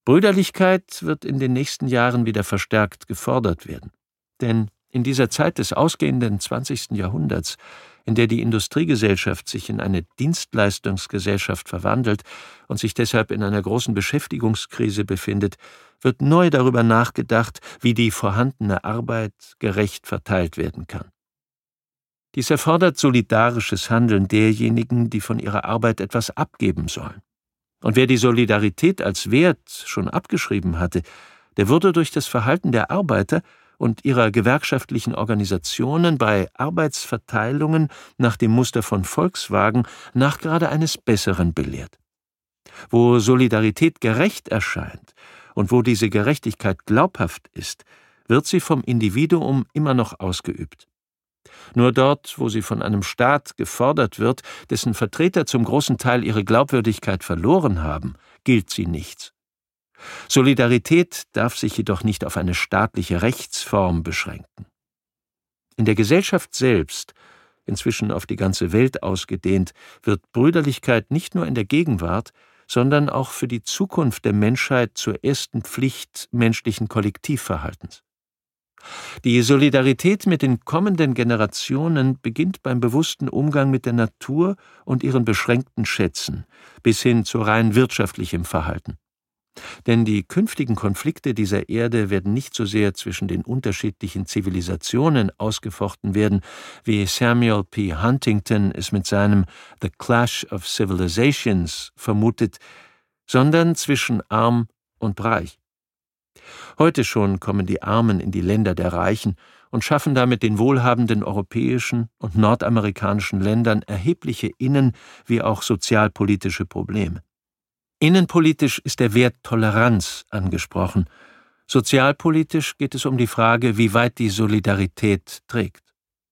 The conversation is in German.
Brüderlichkeit wird in den nächsten Jahren wieder verstärkt gefordert werden. Denn in dieser Zeit des ausgehenden 20. Jahrhunderts, in der die Industriegesellschaft sich in eine Dienstleistungsgesellschaft verwandelt und sich deshalb in einer großen Beschäftigungskrise befindet, wird neu darüber nachgedacht, wie die vorhandene Arbeit gerecht verteilt werden kann. Dies erfordert solidarisches Handeln derjenigen, die von ihrer Arbeit etwas abgeben sollen. Und wer die Solidarität als Wert schon abgeschrieben hatte, der wurde durch das Verhalten der Arbeiter und ihrer gewerkschaftlichen Organisationen bei Arbeitsverteilungen nach dem Muster von Volkswagen nachgerade eines Besseren belehrt. Wo Solidarität gerecht erscheint und wo diese Gerechtigkeit glaubhaft ist, wird sie vom Individuum immer noch ausgeübt. Nur dort, wo sie von einem Staat gefordert wird, dessen Vertreter zum großen Teil ihre Glaubwürdigkeit verloren haben, gilt sie nichts. Solidarität darf sich jedoch nicht auf eine staatliche Rechtsform beschränken. In der Gesellschaft selbst, inzwischen auf die ganze Welt ausgedehnt, wird Brüderlichkeit nicht nur in der Gegenwart, sondern auch für die Zukunft der Menschheit zur ersten Pflicht menschlichen Kollektivverhaltens. Die Solidarität mit den kommenden Generationen beginnt beim bewussten Umgang mit der Natur und ihren beschränkten Schätzen, bis hin zu rein wirtschaftlichem Verhalten. Denn die künftigen Konflikte dieser Erde werden nicht so sehr zwischen den unterschiedlichen Zivilisationen ausgefochten werden, wie Samuel P. Huntington es mit seinem The Clash of Civilizations vermutet, sondern zwischen Arm und Reich. Heute schon kommen die Armen in die Länder der Reichen und schaffen damit den wohlhabenden europäischen und nordamerikanischen Ländern erhebliche innen- wie auch sozialpolitische Probleme. Innenpolitisch ist der Wert Toleranz angesprochen. Sozialpolitisch geht es um die Frage, wie weit die Solidarität trägt.